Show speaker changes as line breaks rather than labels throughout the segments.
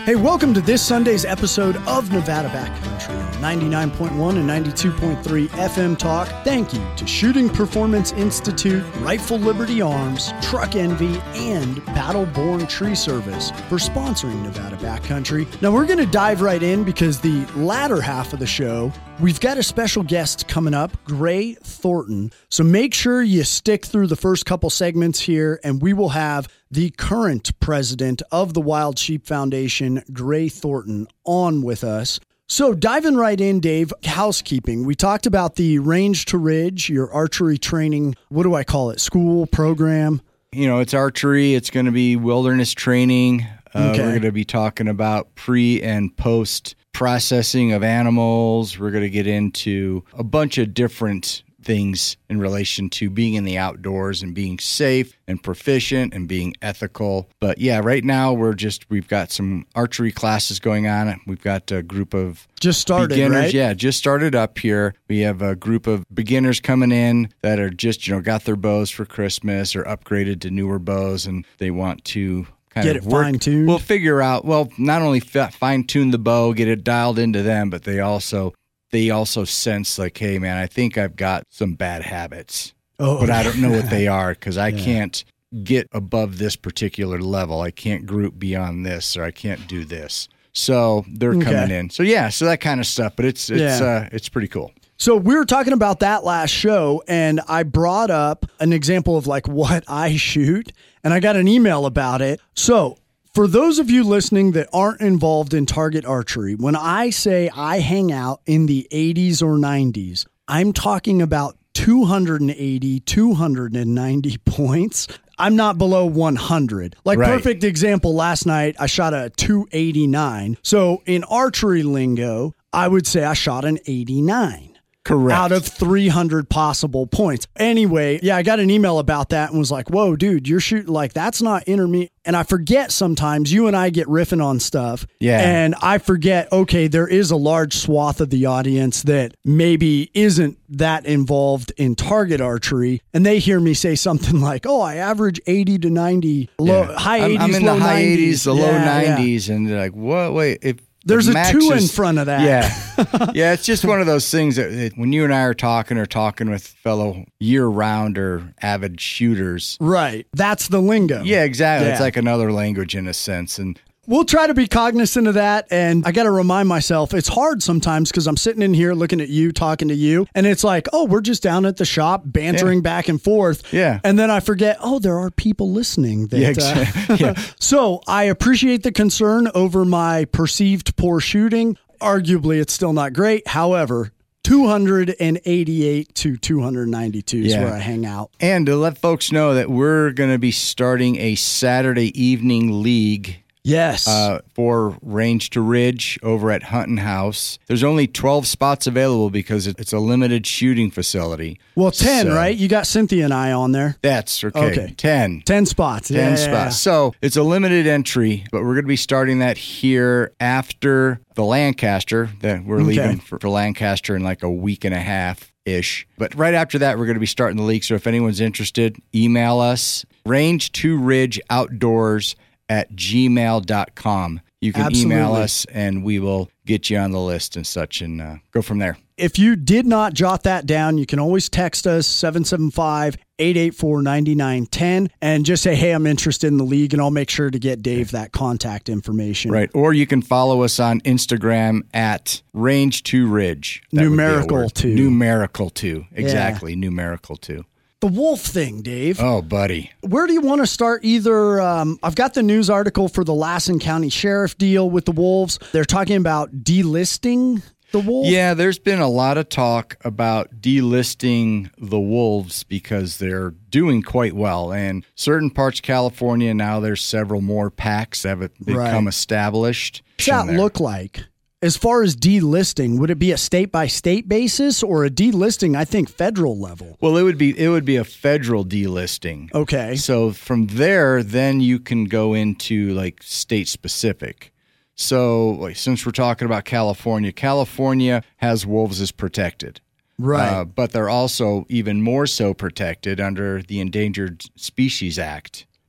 Hey, welcome to this Sunday's episode of Nevada Backcountry on 99.1 and 92.3 FM Talk. Thank you to Shooting Performance Institute, Rightful Liberty Arms, Truck Envy, and Battleborn Tree Service for sponsoring Nevada Backcountry. Now, we're going to dive right in because the latter half of the show, we've got a special guest coming up, Gray Thornton. So make sure you stick through the first couple segments here, and we will have the current president of the Wild Sheep Foundation, Gray Thornton, on with us. So diving right in, Dave, housekeeping. We talked about the Range to Ridge, your archery training, what do I call it, school program?
You know, it's archery. It's going to be wilderness training. We're going to be talking about pre and post processing of animals. We're going to get into a bunch of different things in relation to being in the outdoors and being safe and proficient and being ethical. But yeah, right now we've got some archery classes going on. We've got a group of
just started,
beginners.
Right?
Yeah, just started up here. We have a group of beginners coming in that are just, got their bows for Christmas or upgraded to newer bows, and they want to
get it fine-tuned.
We'll figure out, not only fine-tune the bow, get it dialed into them, but they also sense like, hey, man, I think I've got some bad habits, but I don't know what they are because I can't get above this particular level. I can't group beyond this, or I can't do this. So they're coming in. So yeah, so that kind of stuff, but it's pretty cool.
So we were talking about that last show, and I brought up an example of like what I shoot, and I got an email about it. So for those of you listening that aren't involved in target archery, when I say I hang out in the 80s or 90s, I'm talking about 280, 290 points. I'm not below 100. Perfect example, last night I shot a 289. So in archery lingo, I would say I shot an 89.
Correct.
Out of 300 possible points. Anyway, I got an email about that and was like, whoa, dude, you're shooting that's not intermediate. And I forget sometimes you and I get riffing on stuff. Yeah. And I forget, okay, there is a large swath of the audience that maybe isn't that involved in target archery. And they hear me say something like, oh, I average 80 to 90, high 80s,
I'm in
low
the high
90s.
80s, the low 90s. Yeah. And they're like, what? Wait,
there's a 2 in front of that.
Yeah. Yeah, it's just one of those things that when you and I are talking with fellow year-round or avid shooters.
Right. That's the lingo.
Yeah, exactly. Yeah. It's like another language in a sense. And
we'll try to be cognizant of that. And I got to remind myself, it's hard sometimes because I'm sitting in here looking at you, talking to you, and it's like, oh, we're just down at the shop bantering back and forth. Yeah. And then I forget, oh, there are people listening. So I appreciate the concern over my perceived poor shooting. Arguably, it's still not great. However, 288 to 292 is where I hang out.
And to let folks know that we're going to be starting a Saturday evening league.
Yes.
For Range to Ridge over at Hunting House. There's only 12 spots available because it's a limited shooting facility.
Well, 10, right? You got Cynthia and I on there.
That's okay. 10.
10 spots.
10 spots. Yeah. So it's a limited entry, but we're going to be starting that here after the Lancaster. That we're leaving for Lancaster in like a week and a half-ish. But right after that, we're going to be starting the league. So if anyone's interested, email us, range2ridgeoutdoors@gmail.com. You can email us and we will get you on the list and such and go from there.
If you did not jot that down, you can always text us 775-884-9910 and just say, hey, I'm interested in the league, and I'll make sure to get Dave that contact information.
Right. Or you can follow us on Instagram at Range2Ridge.
Numerical 2.
Numerical 2. Exactly. Yeah. Numerical 2.
The wolf thing, Dave.
Oh, buddy.
Where do you want to start? Either I've got the news article for the Lassen County Sheriff deal with the wolves. They're talking about delisting the wolf.
Yeah, there's been a lot of talk about delisting the wolves because they're doing quite well. And certain parts of California, now there's several more packs that have become established.
What's that look like? As far as delisting, would it be a state-by-state basis or a delisting, I think, federal level?
Well, it would be a federal delisting.
Okay.
So from there, then you can go into like state-specific. So like, since we're talking about California has wolves as protected.
Right.
But they're also even more so protected under the Endangered Species Act.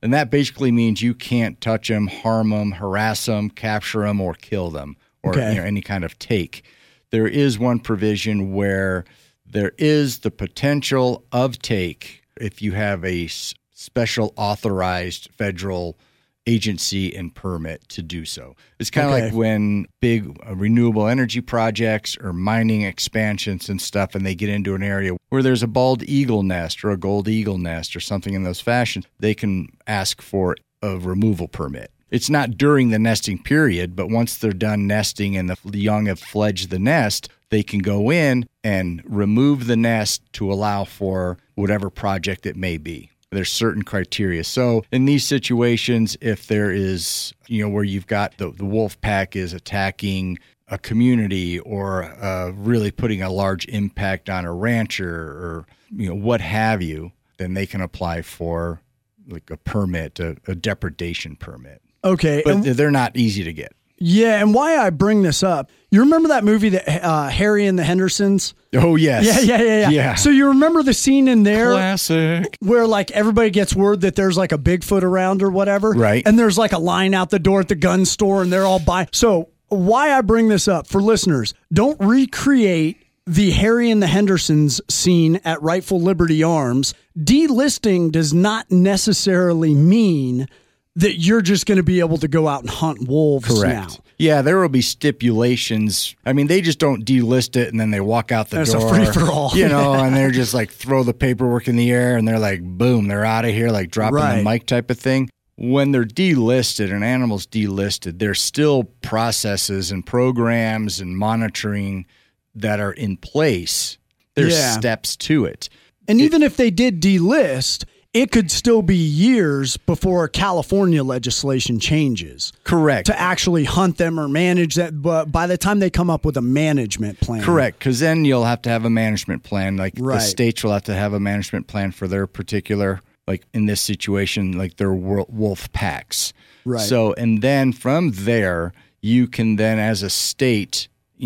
And that basically means you can't touch them, harm them, harass them, capture them, or kill them, or any kind of take. There is one provision where there is the potential of take if you have a special authorized federal agency and permit to do so. It's kind of like when big renewable energy projects or mining expansions and stuff, and they get into an area where there's a bald eagle nest or a gold eagle nest or something in those fashions, they can ask for a removal permit. It's not during the nesting period, but once they're done nesting and the young have fledged the nest, they can go in and remove the nest to allow for whatever project it may be. There's certain criteria. So in these situations, if there is, where you've got the wolf pack is attacking a community or really putting a large impact on a rancher or, what have you, then they can apply for like a permit, a depredation permit.
Okay.
But they're not easy to get.
Yeah, and why I bring this up, you remember that movie, that Harry and the Hendersons?
Oh, yes.
Yeah. So you remember the scene in there?
Classic.
Where like everybody gets word that there's like a Bigfoot around or whatever.
Right.
And there's like a line out the door at the gun store and they're all buying. So why I bring this up for listeners, don't recreate the Harry and the Hendersons scene at Rightful Liberty Arms. Delisting does not necessarily mean that you're just going to be able to go out and hunt wolves now.
Yeah, there will be stipulations. I mean, they just don't delist it and then they walk out the door.
It's a free-for-all.
And they're just like throw the paperwork in the air and they're like, boom, they're out of here, like dropping the mic type of thing. When they're delisted, an animal's delisted, there's still processes and programs and monitoring that are in place. There's steps to it.
And even if they did delist, it could still be years before California legislation changes.
Correct.
To actually hunt them or manage that. But by the time they come up with a management plan.
Correct. Because then you'll have to have a management plan. Like the states will have to have a management plan for their particular, like in this situation, like their wolf packs.
Right.
So, and then from there, you can then as a state,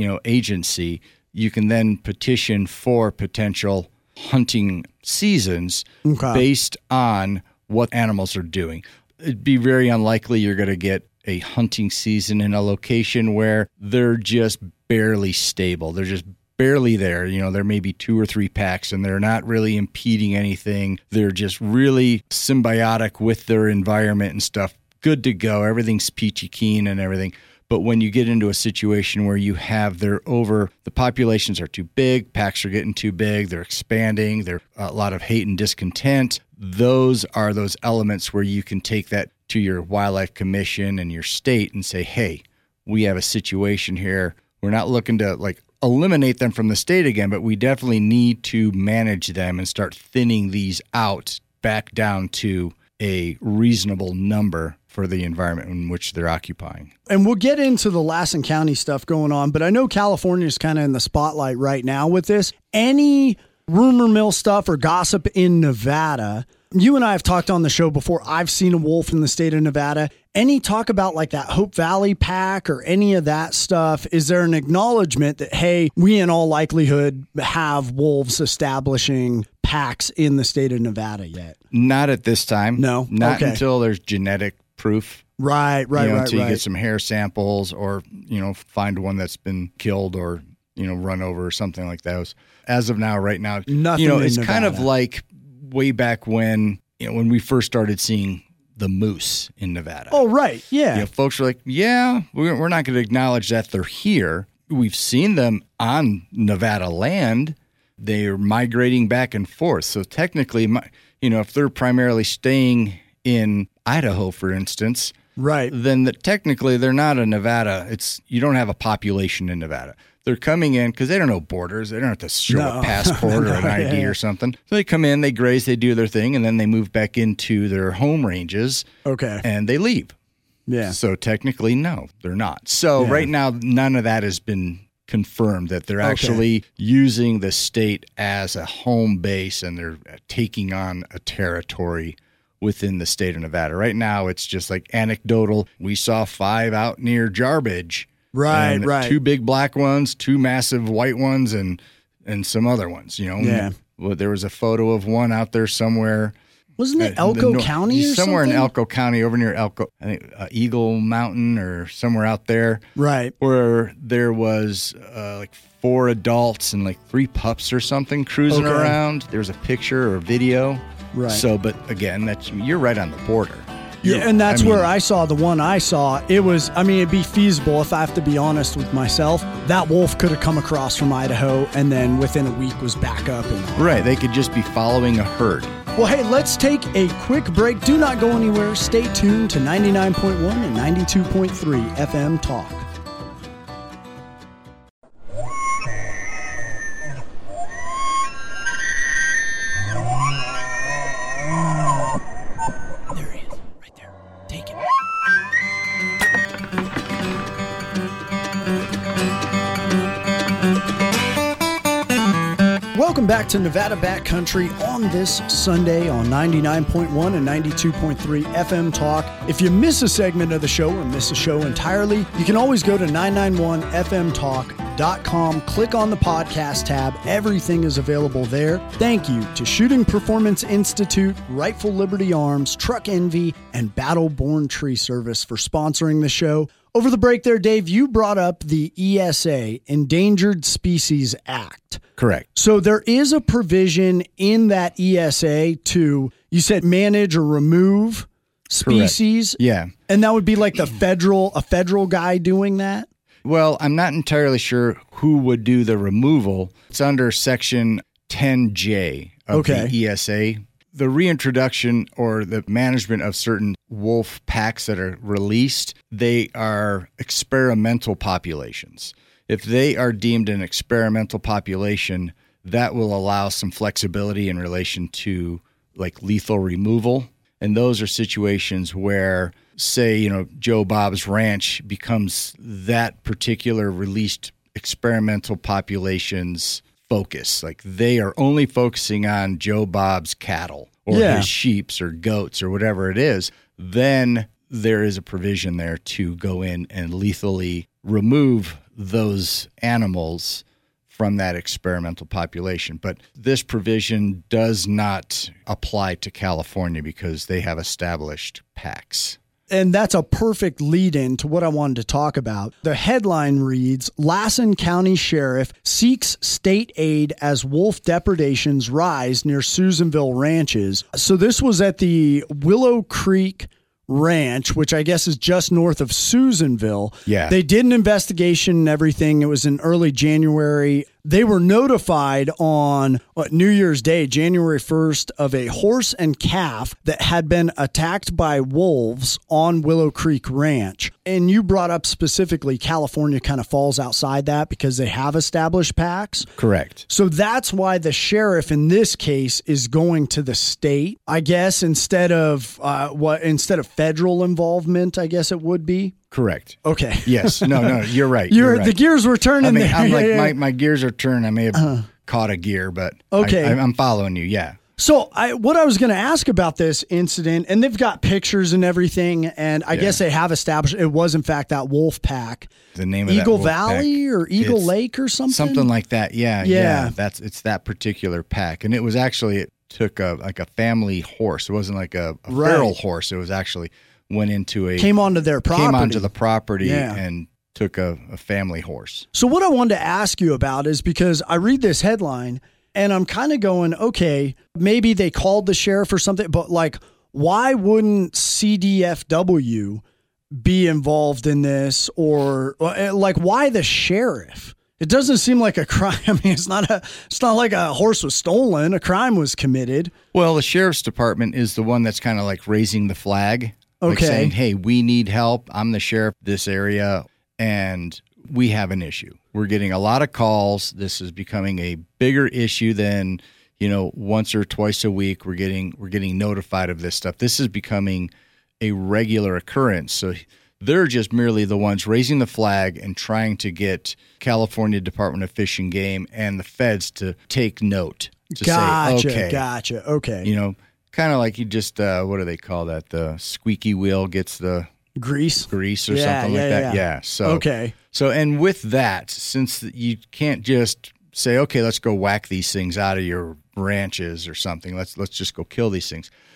agency, you can then petition for potential hunting seasons based on what animals are doing. It'd be very unlikely you're going to get a hunting season in a location where they're just barely stable. They're just barely there. There may be 2 or 3 packs and they're not really impeding anything. They're just really symbiotic with their environment and stuff. Good to go. Everything's peachy keen and everything. But when you get into a situation where you have the populations are too big, packs are getting too big, they're expanding, there's a lot of hate and discontent, those are those elements where you can take that to your wildlife commission and your state and say, hey, we have a situation here. We're not looking to like eliminate them from the state again, but we definitely need to manage them and start thinning these out back down to a reasonable number for the environment in which they're occupying.
And we'll get into the Lassen County stuff going on, but I know California is kind of in the spotlight right now with this. Any rumor mill stuff or gossip in Nevada, you and I have talked on the show before. I've seen a wolf in the state of Nevada. Any talk about like that Hope Valley pack or any of that stuff? Is there an acknowledgement that, hey, we in all likelihood have wolves establishing packs in the state of Nevada yet?
Not at this time.
No?
Not until there's genetic proof.
Right.
Until you get some hair samples or, find one that's been killed or, run over or something like those. As of now, right now,
nothing
it's
in
kind
Nevada.
of like way back when, when we first started seeing the moose in Nevada.
Oh, right. Yeah.
Folks are like, we're not going to acknowledge that they're here. We've seen them on Nevada land. They're migrating back and forth. So technically, if they're primarily staying in Idaho, for instance,
right,
then technically they're not a Nevada. You don't have a population in Nevada. They're coming in because they don't know borders. They don't have to show a passport or an ID or something. So they come in, they graze, they do their thing, and then they move back into their home ranges.
Okay.
And they leave.
Yeah.
So technically, no, they're not. So right now, none of that has been confirmed that they're actually using the state as a home base and they're taking on a territory within the state of Nevada. Right now, it's just like anecdotal. We saw 5 out near Jarbidge.
Right.
2 big black ones, 2 massive white ones, and some other ones,
Yeah.
Well, there was a photo of one out there somewhere
Wasn't it Elko County or
somewhere
something?
in Elko County, over near Elko, I think Eagle Mountain or somewhere out there.
Right.
Where there was like 4 adults and like 3 pups or something cruising around. There was a picture or video.
Right.
So, but again, you're right on the border.
Yeah, and that's where I saw the one I saw. It was, it'd be feasible, if I have to be honest with myself, that wolf could have come across from Idaho and then within a week was back up.
Right, they could just be following a herd.
Well, hey, let's take a quick break. Do not go anywhere. Stay tuned to 99.1 and 92.3 FM Talk. Welcome back to Nevada Backcountry on this Sunday on 99.1 and 92.3 FM Talk. If you miss a segment of the show or miss a show entirely, you can always go to 991fmtalk.com, click on the podcast tab. Everything is available there. Thank you to Shooting Performance Institute, Rightful Liberty Arms, Truck Envy, and Battleborn Tree Service for sponsoring the show. Over the break there, Dave, you brought up the ESA, Endangered Species Act.
Correct.
So there is a provision in that ESA to, you said, manage or remove species.
Correct. Yeah.
And that would be like a federal guy doing that?
Well, I'm not entirely sure who would do the removal. It's under Section 10J of the ESA. The reintroduction or the management of certain wolf packs that are released, they are experimental populations. If they are deemed an experimental population, that will allow some flexibility in relation to like lethal removal. And those are situations where, say, Joe Bob's Ranch becomes that particular released experimental population's focus. Like they are only focusing on Joe Bob's cattle or his sheeps or goats or whatever it is. Then there is a provision there to go in and lethally remove those animals from that experimental population. But this provision does not apply to California because they have established packs.
And that's a perfect lead-in to what I wanted to talk about. The headline reads, Lassen County Sheriff seeks state aid as wolf depredations rise near Susanville ranches. So this was at the Willow Creek Ranch, which I guess is just north of Susanville.
Yeah.
They did an investigation and everything. It was in early January. They were notified on New Year's Day, January 1st, of a horse and calf that had been attacked by wolves on Willow Creek Ranch. And you brought up specifically California kind of falls outside that because they have established packs.
Correct.
So that's why the sheriff in this case is going to the state, I guess, instead of federal involvement, I guess it would be.
Correct.
Okay.
Yes. No, you're right.
The gears were turning there.
I'm like, my gears are turning. I may have caught a gear, but
okay.
I'm following you. Yeah.
So what I was going to ask about this incident, and they've got pictures and everything, and I guess they have established it was in fact that wolf pack.
The name of
Eagle
that wolf
Valley
pack,
or Eagle Lake or something?
Something like that. Yeah. It's that particular pack. And it was actually, it took a family horse. It wasn't like a feral horse. It was actually came onto their property. Came onto the property and took a family horse.
So what I wanted to ask you about is because I read this headline and I'm kind of going, okay, maybe they called the sheriff or something, but like, why wouldn't CDFW be involved in this? Or like, why the sheriff? It doesn't seem like a crime. I mean, it's not like a horse was stolen. A crime was committed.
Well, the sheriff's department is the one that's kind of like raising the flag. Like saying, hey, we need help. I'm the sheriff of this area, and we have an issue. We're getting a lot of calls. This is becoming a bigger issue than, once or twice a week. We're getting notified of this stuff. This is becoming a regular occurrence. So they're just merely the ones raising the flag and trying to get California Department of Fish and Game and the feds to take note.
Gotcha. Okay.
Kind of like you just, what do they call that? The squeaky wheel gets the
grease
or something like that. Yeah. So, and with that, since you can't just say, okay, let's go whack these things out of your ranches or something. Let's just go kill these things.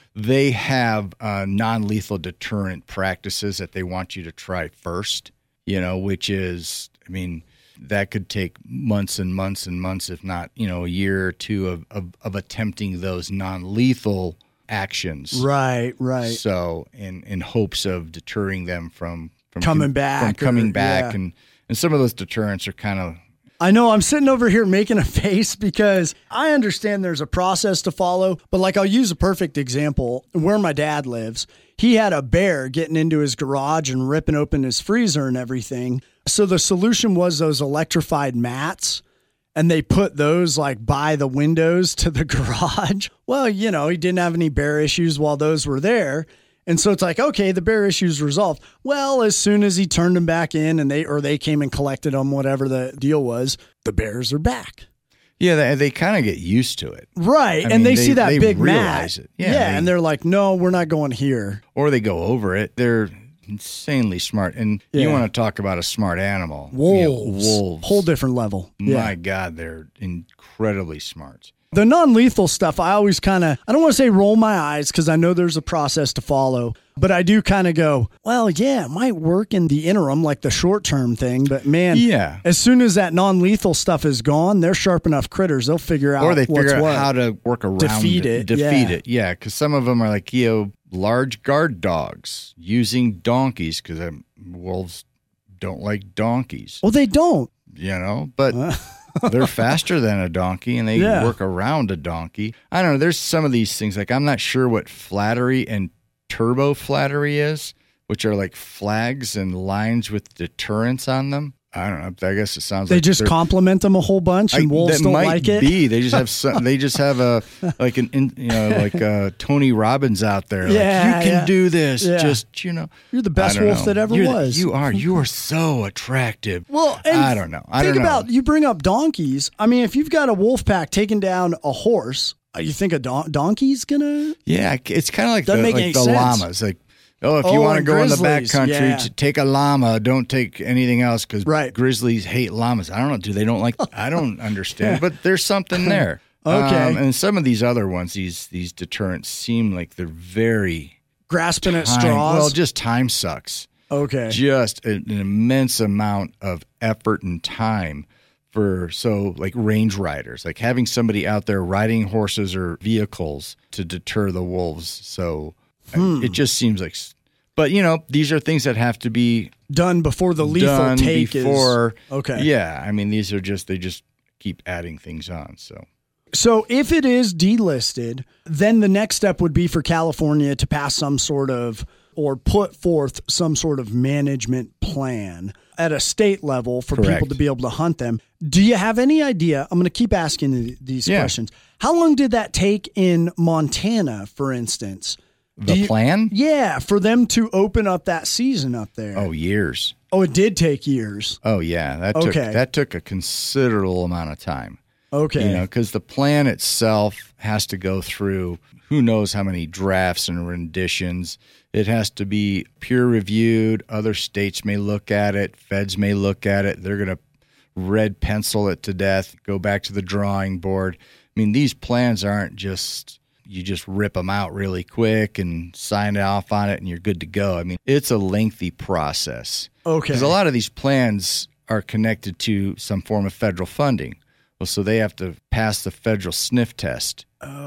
they have non-lethal deterrent practices that they want you to try first, which is, that could take months and months and months, if not, a year or two of attempting those non-lethal actions.
Right.
So in hopes of deterring them from
coming back.
And some of those deterrents are kind of...
I know I'm sitting over here making a face because I understand there's a process to follow, but like I'll use a perfect example. Where my dad lives, he had a bear getting into his garage and ripping open his freezer and everything. So the solution was those electrified mats, and they put those like by the windows to the garage. Well, he didn't have any bear issues while those were there. And so it's like, okay, the bear issue's resolved. Well, as soon as he turned them back in and they came and collected them, whatever the deal was, the bears are back.
Yeah, they kind of get used to it.
Right. And they see that big mat.
It.
Yeah, and they're like, no, we're not going here.
Or they go over it. They're insanely smart. And you want to talk about a smart animal.
Wolves. Whole different level.
My God, they're incredibly smart.
The non-lethal stuff, I always I don't want to say roll my eyes because I know there's a process to follow, but I do kind of go, well, yeah, it might work in the interim, like the short-term thing, but man, as soon as that non-lethal stuff is gone, they're sharp enough critters. They'll figure out
how to work around
defeat it.
Yeah, because some of them are like, large guard dogs using donkeys because wolves don't like donkeys.
Well, they don't.
But... They're faster than a donkey, and they work around a donkey. I don't know. There's some of these things. Like, I'm not sure what flattery and turbo flattery is, which are like flags and lines with deterrents on them. I don't know. I guess it sounds like
they just compliment them a whole bunch, and wolves don't like it.
They just have they just have a Tony Robbins out there.
Yeah,
like, you can do this.
Yeah.
Just
you're the best wolf that ever was.
You are so attractive.
Well, and
I don't know.
You bring up donkeys. If you've got a wolf pack taking down a horse, you think a donkey's gonna?
Yeah, it's kind of like the
sense.
llamas. Like, if you want to go in the backcountry, take a llama. Don't take anything else because grizzlies hate llamas. I don't know. Do they don't like? I don't understand. But there's something there.
Okay.
And some of these other ones, these deterrents seem like they're very
grasping at straws.
Well, just time sucks.
Okay.
Just an immense amount of effort and time for like range riders, like having somebody out there riding horses or vehicles to deter the wolves. So. It just seems like, but these are things that have to be
done before the lethal take is. Okay.
Yeah. These are they just keep adding things on.
So if it is delisted, then the next step would be for California to pass some sort of, or put forth some sort of management plan at a state level for people to be able to hunt them. Do you have any idea? I'm going to keep asking these questions. How long did that take in Montana, for instance?
The plan?
Yeah, for them to open up that season up there.
Oh, years.
Oh, it did take years.
Oh, yeah. That took a considerable amount of time.
Okay.
Because the plan itself has to go through who knows how many drafts and renditions. It has to be peer reviewed. Other states may look at it. Feds may look at it. They're going to red pencil it to death, go back to the drawing board. These plans aren't just... You just rip them out really quick and sign off on it and you're good to go. It's a lengthy process.
Okay.
Because a lot of these plans are connected to some form of federal funding. Well, so they have to pass the federal sniff test.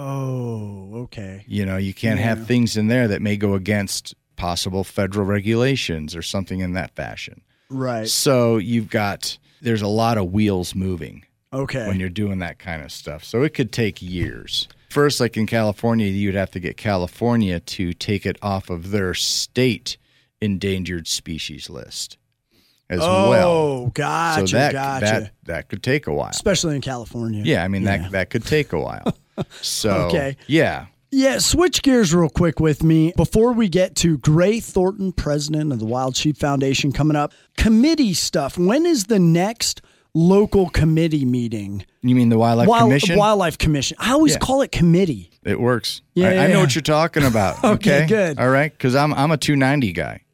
Oh, okay.
You can't have things in there that may go against possible federal regulations or something in that fashion.
Right.
So there's a lot of wheels moving.
Okay.
When you're doing that kind of stuff. So it could take years. First, like in California, you'd have to get California to take it off of their state endangered species list as well.
Oh, gotcha,
so that could take a while.
Especially in California.
Yeah, that could take a while. So,
okay.
Yeah.
Yeah, switch gears real quick with me before we get to Gray Thornton, president of the Wild Sheep Foundation, coming up. Committee stuff. When is the next local committee meeting?
You mean the Wildlife Commission?
Wildlife Commission. I always call it committee.
It works.
Yeah,
I know what you're talking about.
Okay, good.
All right, because I'm a 290 guy.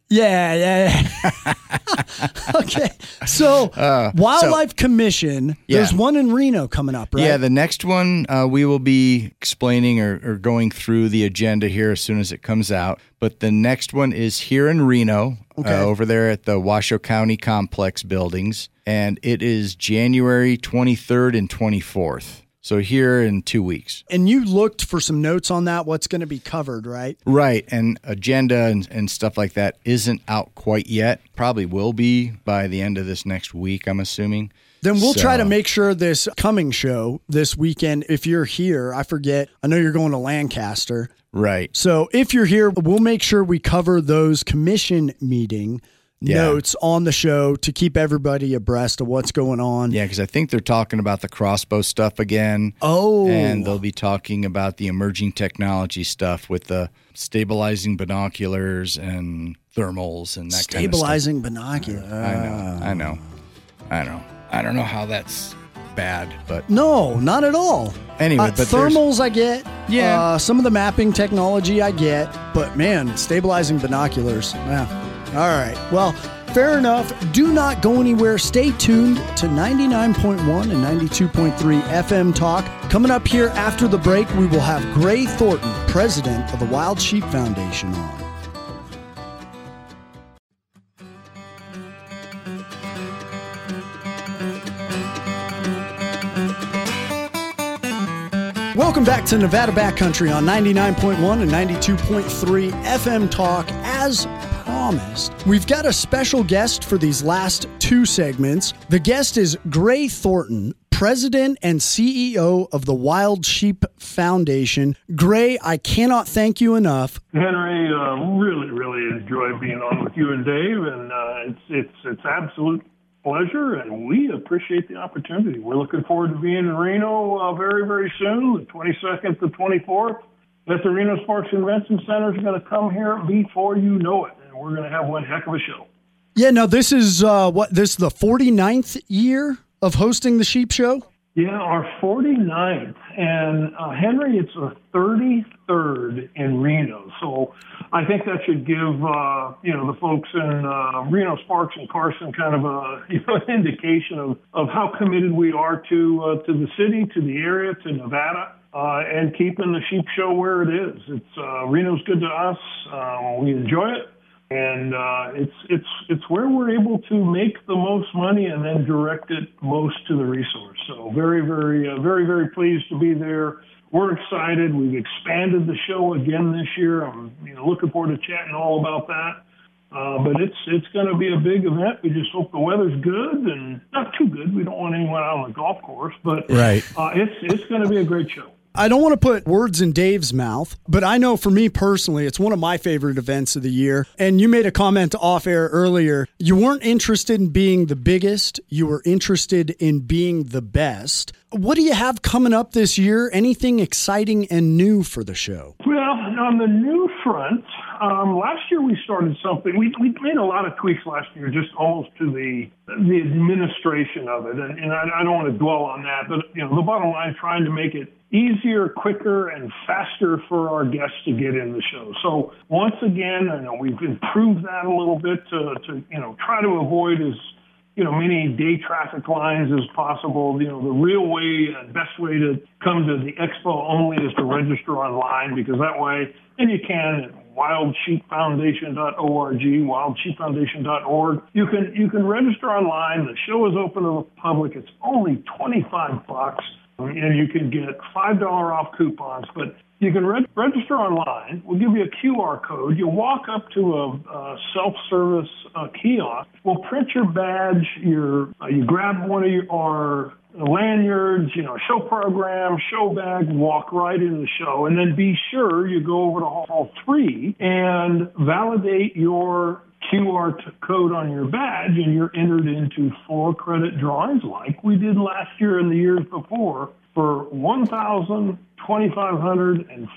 Yeah. Okay. So, Wildlife Commission, there's one in Reno coming up, right?
Yeah, the next one we will be explaining or going through the agenda here as soon as it comes out. But the next one is here in Reno, over there at the Washoe County Complex buildings. And it is January 23rd and 24th. So here in 2 weeks.
And you looked for some notes on that, what's going to be covered, right?
Right. And agenda and stuff like that isn't out quite yet. Probably will be by the end of this next week, I'm assuming.
Then we'll try to make sure this coming show this weekend, if you're here, I know you're going to Lancaster.
Right.
So if you're here, we'll make sure we cover those commission meeting notes on the show to keep everybody abreast of what's going on.
Yeah, because I think they're talking about the crossbow stuff again.
Oh.
And they'll be talking about the emerging technology stuff with the stabilizing binoculars and thermals and that kind of stuff.
Stabilizing binoculars.
I know. I don't know how that's bad, but...
No, not at all.
Anyway, but
thermals I get.
Yeah.
Some of the mapping technology I get. But, man, stabilizing binoculars. Yeah. All right. Well, fair enough. Do not go anywhere. Stay tuned to 99.1 and 92.3 FM Talk. Coming up here after the break, we will have Gray Thornton, president of the Wild Sheep Foundation, on. Welcome back to Nevada Backcountry on 99.1 and 92.3 FM Talk. As promised, we've got a special guest for these last two segments. The guest is Gray Thornton, president and CEO of the Wild Sheep Foundation. Gray, I cannot thank you enough.
Henry, really enjoy being on with you and Dave, and it's absolute pleasure, and we appreciate the opportunity. We're looking forward to being in Reno very, very soon, the 22nd to 24th. At the Reno Sparks Convention Center is going to come here before you know it, and we're going to have one heck of a show.
Yeah, now this is this is the 49th year of hosting the Sheep Show?
Yeah, our 49th, and Henry, it's the 33rd in Reno. So I think that should give the folks in Reno, Sparks, and Carson kind of an indication of how committed we are to the city, to the area, to Nevada, and keeping the Sheep Show where it is. It's Reno's good to us. We enjoy it. And it's where we're able to make the most money and then direct it most to the resource. So very, very pleased to be there. We're excited. We've expanded the show again this year. I'm looking forward to chatting all about that. But it's going to be a big event. We just hope the weather's good and not too good. We don't want anyone out on the golf course, but it's going to be a great show.
I don't want to put words in Dave's mouth, but I know for me personally, it's one of my favorite events of the year. And you made a comment off air earlier. You weren't interested in being the biggest. You were interested in being the best. What do you have coming up this year? Anything exciting and new for the show?
Well, on the new front, last year we started something. We made a lot of tweaks last year, just almost to the administration of it. And I don't want to dwell on that, but the bottom line, trying to make it easier, quicker, and faster for our guests to get in the show. So once again, we've improved that a little bit to try to avoid as many day traffic lines as possible. The real way and best way to come to the expo only is to register online, because that way, and you can at wildsheepfoundation.org, wildsheepfoundation.org. You can register online. The show is open to the public. It's only $25. And you can get $5 off coupons, but you can register online. We'll give you a QR code. You walk up to a self-service kiosk. We'll print your badge. You grab one of our lanyards, show program, show bag, walk right in the show, and then be sure you go over to Hall 3 and validate your QR code on your badge, and you're entered into 4 credit drawings like we did last year and the years before for $1,000, $2,500, and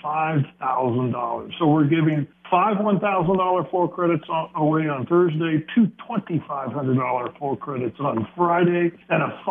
$5,000. So we're giving 5 $1,000 floor credits away on Thursday, 2 $2,500 floor credits on Friday, and a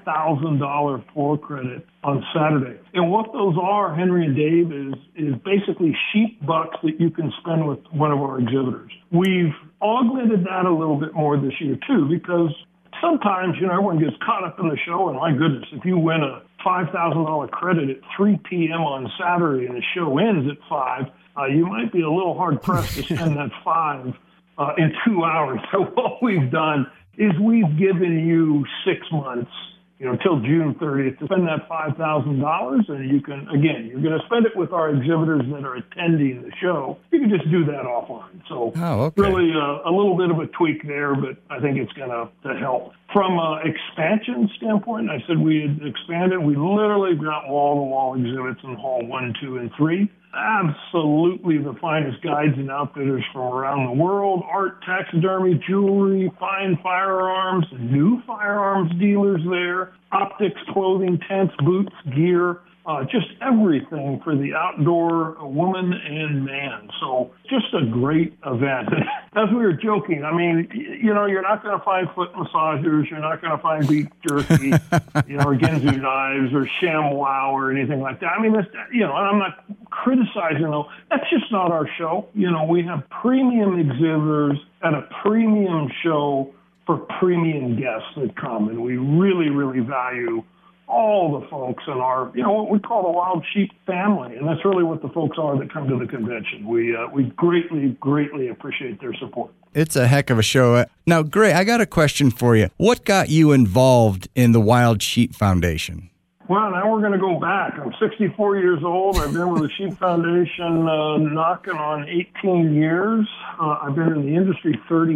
$5,000 floor credit on Saturday. And what those are, Henry and Dave, is basically sheep bucks that you can spend with one of our exhibitors. We've augmented that a little bit more this year, too, because sometimes, everyone gets caught up in the show, and my goodness, if you win a $5,000 credit at 3 p.m. on Saturday and the show ends at 5, you might be a little hard-pressed to spend that 5 in 2 hours. So what we've done is we've given you 6 months, till June 30th to spend that $5,000, and you can, again, you're going to spend it with our exhibitors that are attending the show. You can just do that offline. So really a little bit of a tweak there, but I think it's going to help. From an expansion standpoint, I said we had expanded. We literally got wall-to-wall exhibits in Hall 1, 2, and 3. Absolutely the finest guides and outfitters from around the world, art, taxidermy, jewelry, fine firearms, new firearms dealers there, optics, clothing, tents, boots, gear, just everything for the outdoor woman and man. So just a great event. As we were joking, you're not going to find foot massagers, you're not going to find beef jerky, or Ginsu knives or ShamWow or anything like that. And I'm not criticizing though. That's just not our show. We have premium exhibitors at a premium show for premium guests that come, and we really, really value all the folks in our, what we call the Wild Sheep family, and that's really what the folks are that come to the convention. We greatly, greatly appreciate their support.
It's a heck of a show. Now, Gray, I got a question for you. What got you involved in the Wild Sheep Foundation?
Well, now we're going to go back. I'm 64 years old. I've been with the Sheep Foundation knocking on 18 years. I've been in the industry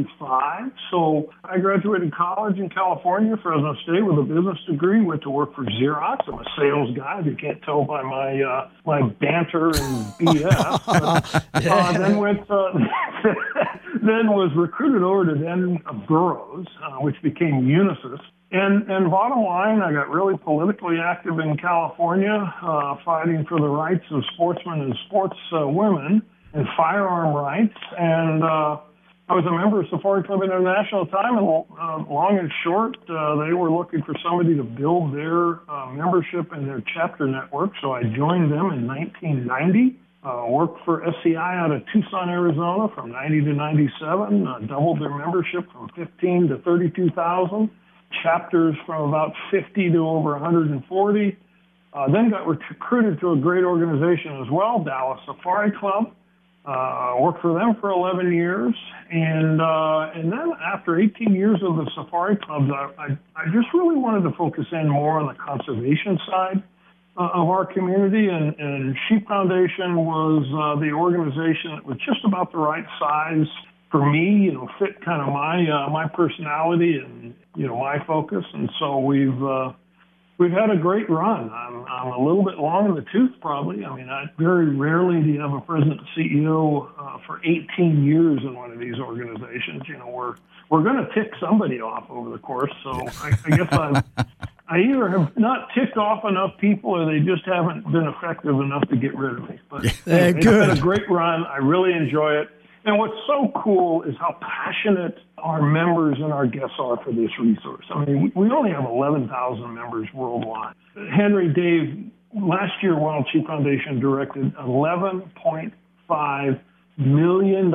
35. So I graduated college in California, Fresno State, with a business degree. Went to work for Xerox. I'm a sales guy. If you can't tell by my banter and BS. Then was recruited over to then Burroughs, which became Unisys. And bottom line, I got really politically active in California, fighting for the rights of sportsmen and sports women and firearm rights. And I was a member of Safari Club International at the time, and long and short, they were looking for somebody to build their membership and their chapter network. So I joined them in 1990. Worked for SCI out of Tucson, Arizona from 90 to 97, doubled their membership from 15 to 32,000. Chapters from about 50 to over 140. Then got recruited to a great organization as well, Dallas Safari Club. Worked for them for 11 years. And then after 18 years of the Safari Clubs, I just really wanted to focus in more on the conservation side of our community. And Sheep Foundation was the organization that was just about the right size for me, fit kind of my personality and, my focus. And so we've had a great run. I'm a little bit long in the tooth, probably. Very rarely do you have a president and CEO for 18 years in one of these organizations. We're going to tick somebody off over the course. So I guess I either have not ticked off enough people or they just haven't been effective enough to get rid of me. But it's been a great run. I really enjoy it. And what's so cool is how passionate our members and our guests are for this resource. We only have 11,000 members worldwide. Henry, Dave, last year Wild Sheep Foundation directed $11.5 million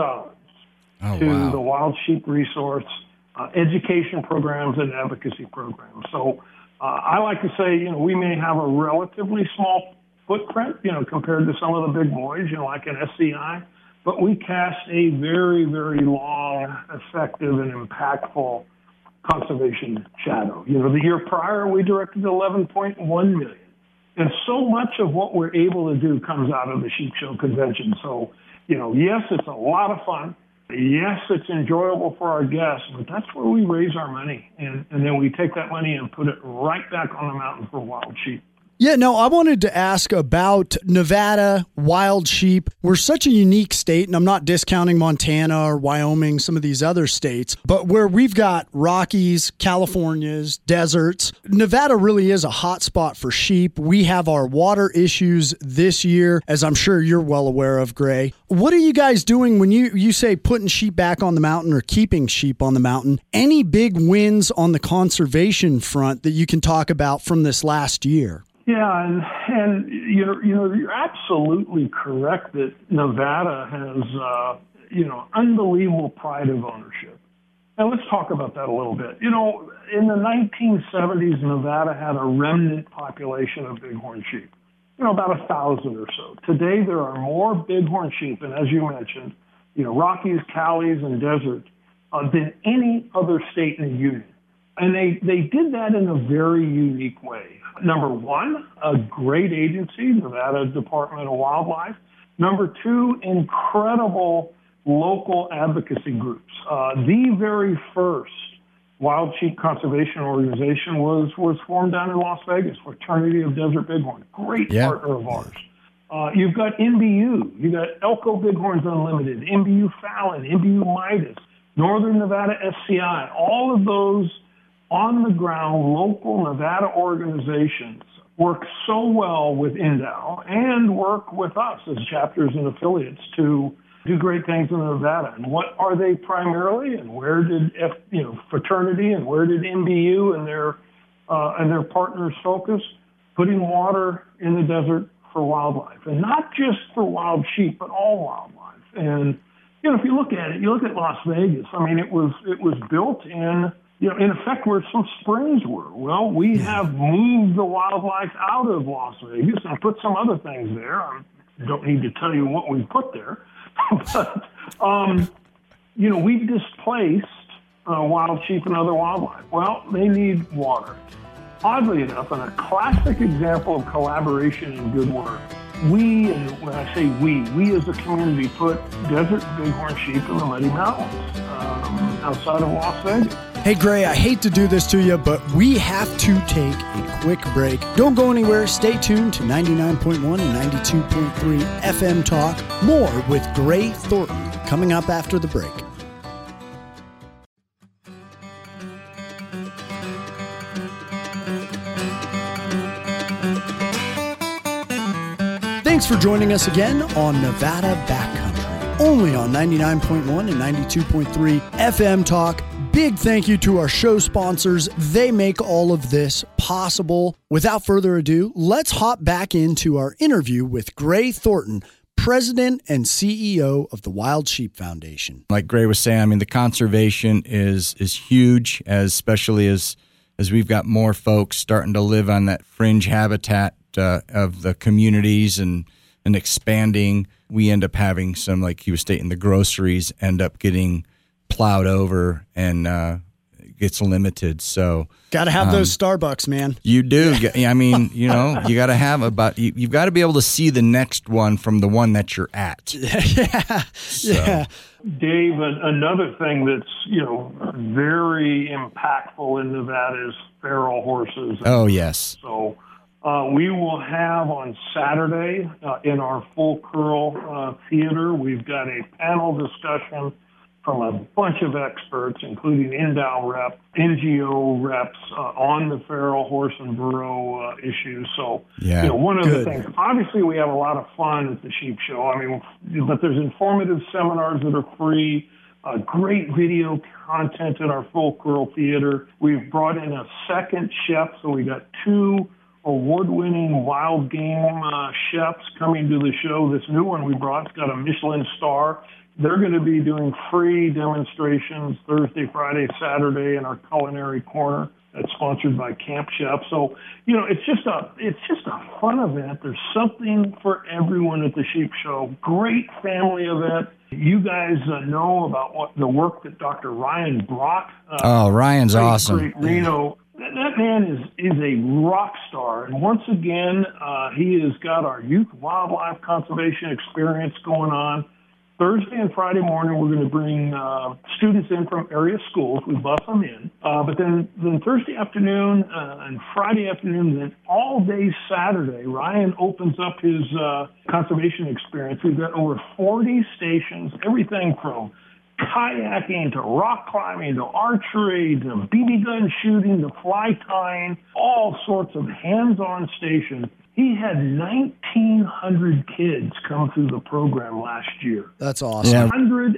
to the Wild Sheep resource, education programs and advocacy programs. So I like to say, we may have a relatively small footprint, compared to some of the big boys, like an SCI. But we cast a very, very long, effective, and impactful conservation shadow. The year prior, we directed $11.1 million. And so much of what we're able to do comes out of the Sheep Show convention. So, yes, it's a lot of fun. Yes, it's enjoyable for our guests, but that's where we raise our money. And then we take that money and put it right back on the mountain for wild sheep.
Yeah, no, I wanted to ask about Nevada, wild sheep. We're such a unique state, and I'm not discounting Montana or Wyoming, some of these other states, but where we've got Rockies, Californias, deserts, Nevada really is a hot spot for sheep. We have our water issues this year, as I'm sure you're well aware of, Gray. What are you guys doing when you say putting sheep back on the mountain or keeping sheep on the mountain? Any big wins on the conservation front that you can talk about from this last year?
Yeah, and you're absolutely correct that Nevada has unbelievable pride of ownership. And let's talk about that a little bit. In the 1970s, Nevada had a remnant population of bighorn sheep, about 1,000 or so. Today, there are more bighorn sheep, and as you mentioned, Rockies, Calis, and desert than any other state in the union. And they did that in a very unique way. Number one, a great agency, Nevada Department of Wildlife. Number two, incredible local advocacy groups. The very first wild sheep conservation organization was formed down in Las Vegas, Fraternity of Desert Bighorn. Great partner of ours. You've got NBU. You've got Elko Bighorns Unlimited, NBU Fallon, NBU Midas, Northern Nevada SCI. All of those on-the-ground local Nevada organizations work so well with NDOW and work with us as chapters and affiliates to do great things in Nevada. And what are they primarily? And where did Fraternity and where did NBU and their partners focus? Putting water in the desert for wildlife, and not just for wild sheep, but all wildlife. And if you look at it, you look at Las Vegas. I mean, it was built in effect where some springs were. Well, we have moved the wildlife out of Las Vegas and put some other things there. I don't need to tell you what we put there. But, we displaced wild sheep and other wildlife. Well, they need water. Oddly enough, and a classic example of collaboration and good work, we, and when I say we as a community put desert bighorn sheep in the Muddy Mountains outside of Las Vegas.
Hey, Gray, I hate to do this to you, but we have to take a quick break. Don't go anywhere. Stay tuned to 99.1 and 92.3 FM Talk. More with Gray Thornton coming up after the break. Thanks for joining us again on Nevada Backcountry, only on 99.1 and 92.3 FM Talk. Big thank you to our show sponsors. They make all of this possible. Without further ado, let's hop back into our interview with Gray Thornton, President and CEO of the Wild Sheep Foundation.
Like Gray was saying, I mean, the conservation is huge, especially as we've got more folks starting to live on that fringe habitat of the communities and expanding. We end up having some, like he was stating, the groceries end up getting plowed over and gets limited. So
got to have those Starbucks, man.
You do. I mean, you got to have you've got to be able to see the next one from the one that you're at.
Yeah.
Dave, another thing that's, very impactful in Nevada is feral horses.
Oh, yes.
So we will have on Saturday in our Full Curl Theater, we've got a panel discussion from a bunch of experts, including NDOW reps, NGO reps, on the feral horse and burro issues. So, one of the things, obviously we have a lot of fun at the Sheep Show. I mean, but there's informative seminars that are free, great video content in our Full Curl Theater. We've brought in a second chef, so we got 2 award-winning wild game chefs coming to the show. This new one we brought's got a Michelin star. They're going to be doing free demonstrations Thursday, Friday, Saturday in our culinary corner. That's sponsored by Camp Chef. So, it's just a fun event. There's something for everyone at the Sheep Show. Great family event. You guys know about the work that Dr. Ryan Brock.
Ryan's awesome.
Great Reno. That man is a rock star. And once again, he has got our youth wildlife conservation experience going on. Thursday and Friday morning, we're going to bring students in from area schools. We bus them in. But then Thursday afternoon and Friday afternoon, then all day Saturday, Ryan opens up his conservation experience. We've got over 40 stations, everything from kayaking to rock climbing to archery to BB gun shooting to fly tying, all sorts of hands-on stations. He had 1,900 kids come through the program last year.
That's awesome.
Yeah.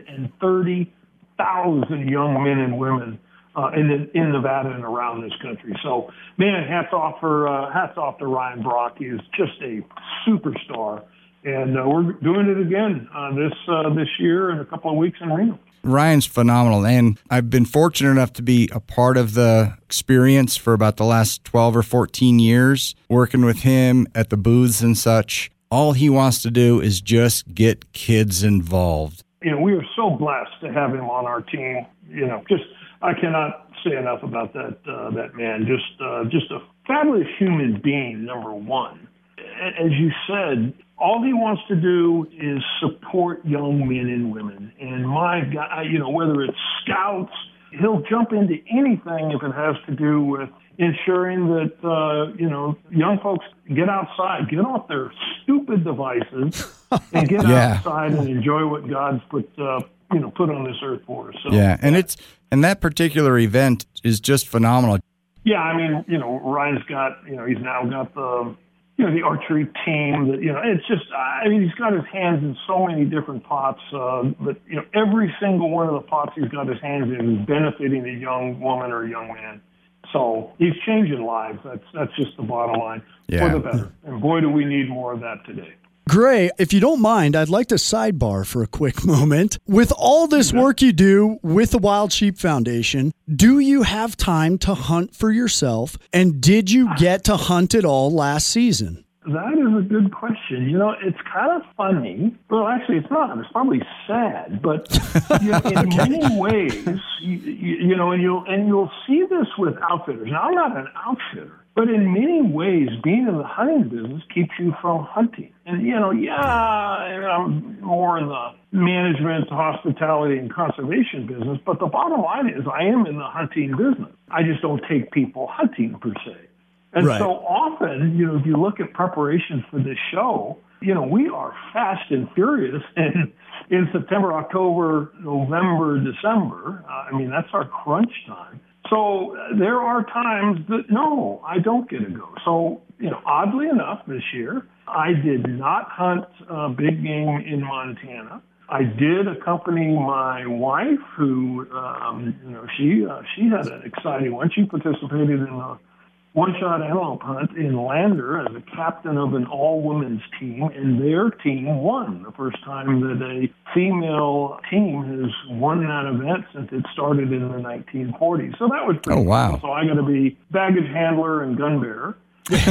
130,000 young men and women in Nevada and around this country. So, man, hats off to Ryan Brock. He is just a superstar, and we're doing it again this year in a couple of weeks in Reno.
Ryan's phenomenal, and I've been fortunate enough to be a part of the experience for about the last 12 or 14 years, working with him at the booths and such. All he wants to do is just get kids involved.
We are so blessed to have him on our team. I cannot say enough about that man. Just a fabulous human being, number one. As you said, all he wants to do is support young men and women. And my God, whether it's scouts, he'll jump into anything if it has to do with ensuring that, young folks get outside, get off their stupid devices and get outside and enjoy what God's put on this earth for us. So,
yeah. And that particular event is just phenomenal.
Yeah. I mean, Ryan's got, he's now got the archery team that, it's just, he's got his hands in so many different pots, but, every single one of the pots he's got his hands in is benefiting a young woman or a young man. So he's changing lives. That's just the bottom line for the better. And boy, do we need more of that today.
Gray, if you don't mind, I'd like to sidebar for a quick moment. With all this work you do with the Wild Sheep Foundation, do you have time to hunt for yourself? And did you get to hunt it all last season?
That is a good question. It's kind of funny. Well, actually, it's not. It's probably sad. But in many ways, you'll see this with outfitters. Now, I'm not an outfitter. But in many ways, being in the hunting business keeps you from hunting. And, I'm more in the management, hospitality, and conservation business. But the bottom line is I am in the hunting business. I just don't take people hunting, per se. And so often, if you look at preparations for this show, we are fast and furious in September, October, November, December. That's our crunch time. So there are times that, no, I don't get to go. So, oddly enough, this year, I did not hunt big game in Montana. I did accompany my wife, who, she had an exciting one. She participated in a one-shot antelope hunt in Lander as a captain of an all-women's team, and their team won. The first time that a female team has won that event since it started in the 1940s. So that was pretty cool. So I got to be baggage handler and gun bearer. But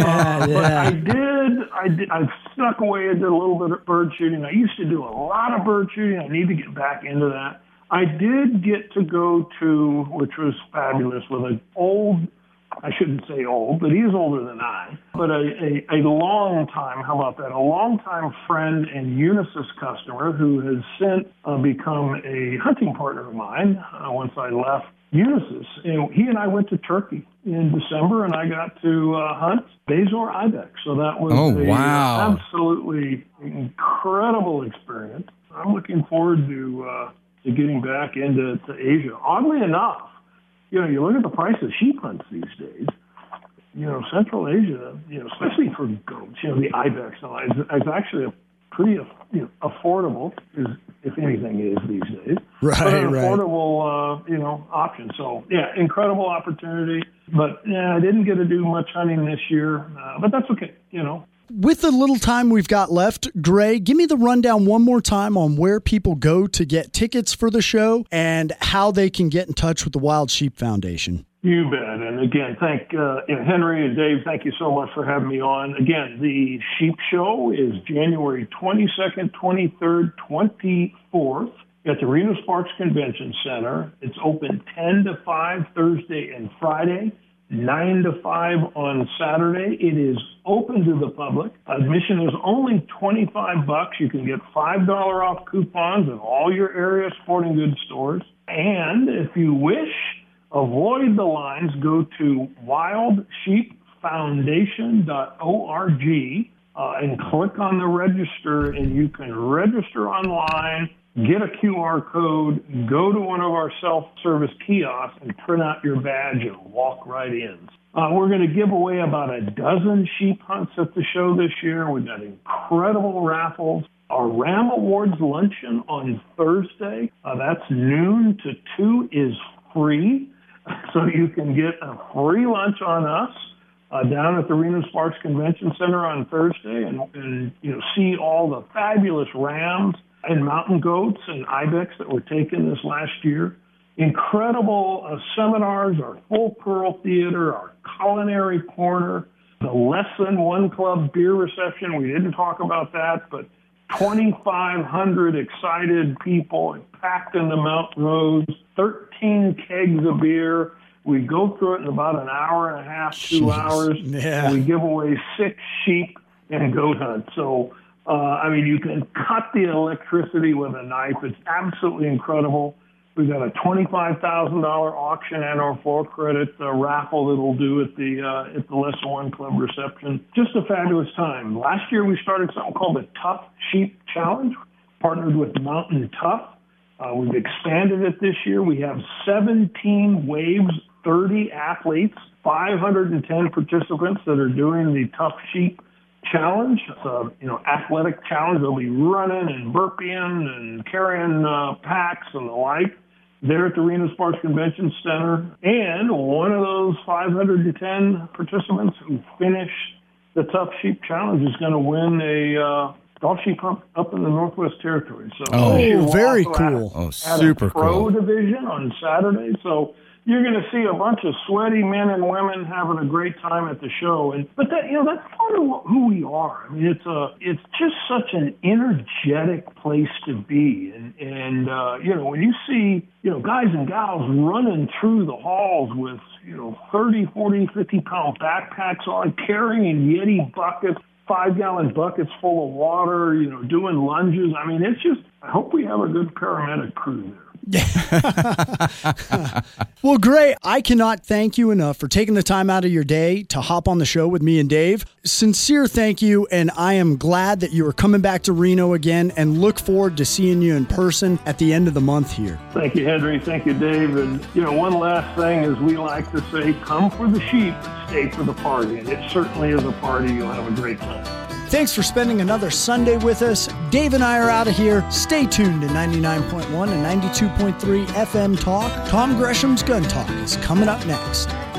I snuck away and did a little bit of bird shooting. I used to do a lot of bird shooting. I need to get back into that. I did get to go to, which was fabulous, with an old, I shouldn't say old, but he's older than I, but a long time, how about that, a long-time friend and Unisys customer who has since become a hunting partner of mine once I left Unisys. And he and I went to Turkey in December, and I got to hunt Bezoar ibex. So that was absolutely incredible experience. I'm looking forward to getting back into Asia. Oddly enough, you look at the price of sheep hunts these days, Central Asia, especially for goats, the ibex is actually a pretty, affordable, if anything is these days. But an affordable, option. So, incredible opportunity. But, I didn't get to do much hunting this year, but that's okay,
With the little time we've got left, Gray, give me the rundown one more time on where people go to get tickets for the show and how they can get in touch with the Wild Sheep Foundation.
You bet. And again, thank Henry and Dave, thank you so much for having me on. Again, the Sheep Show is January 22nd, 23rd, 24th at the Reno Sparks Convention Center. It's open 10 to 5 Thursday and Friday. 9 to 5 on Saturday. It is open to the public. Admission is only $25. You can get $5 off coupons at all your area sporting goods stores. And if you wish, avoid the lines. Go to wildsheepfoundation.org and click on the register, and you can register online, get a QR code, go to one of our self-service kiosks, and print out your badge and walk right in. We're going to give away about a dozen sheep hunts at the show this year. We've got incredible raffles. Our Ram Awards luncheon on Thursday, that's noon to 2, is free. So you can get a free lunch on us down at the Reno Sparks Convention Center on Thursday and see all the fabulous rams and mountain goats and ibex that were taken this last year. Incredible seminars, our Full Pearl Theater, our culinary corner, the Less Than One Club beer reception. We didn't talk about that, but 2,500 excited people packed into Mount Rose, 13 kegs of beer. We go through it in about an hour and a half, 2 hours.
Yeah.
We give away 6 sheep and goat hunts. So, you can cut the electricity with a knife. It's absolutely incredible. We've got a $25,000 auction and our 4 credit raffle that we'll do at the Less Than One Club reception. Just a fabulous time. Last year we started something called the Tough Sheep Challenge, partnered with Mountain Tough. We've expanded it this year. We have 17 waves, 30 athletes, 510 participants that are doing the Tough Sheep Challenge. It's a athletic challenge. They'll be running and burpeeing and carrying packs and the like there at the Reno Sparks Convention Center. And one of those 510 participants who finish the Tough Sheep Challenge is going to win a golf sheep hunt up in the Northwest Territories. So
very cool.
Super
cool. Pro
cool.
division on Saturday. So you're going to see a bunch of sweaty men and women having a great time at the show, but that's part of who we are. I mean, it's just such an energetic place to be, and when you see guys and gals running through the halls with 30, 40, 50-pound backpacks on, carrying Yeti buckets, 5-gallon buckets full of water, doing lunges. I mean, it's just. I hope we have a good paramedic crew there.
Well, great. I cannot thank you enough for taking the time out of your day to hop on the show with me and Dave. Sincere thank you, and I am glad that you are coming back to Reno again and look forward to seeing you in person at the end of the month here.
Thank you, Henry. Thank you, Dave. And, one last thing is we like to say, come for the sheep, stay for the party. And it certainly is a party. You'll have a great time.
Thanks for spending another Sunday with us. Dave and I are out of here. Stay tuned to 99.1 and 92.3 FM Talk. Tom Gresham's Gun Talk is coming up next.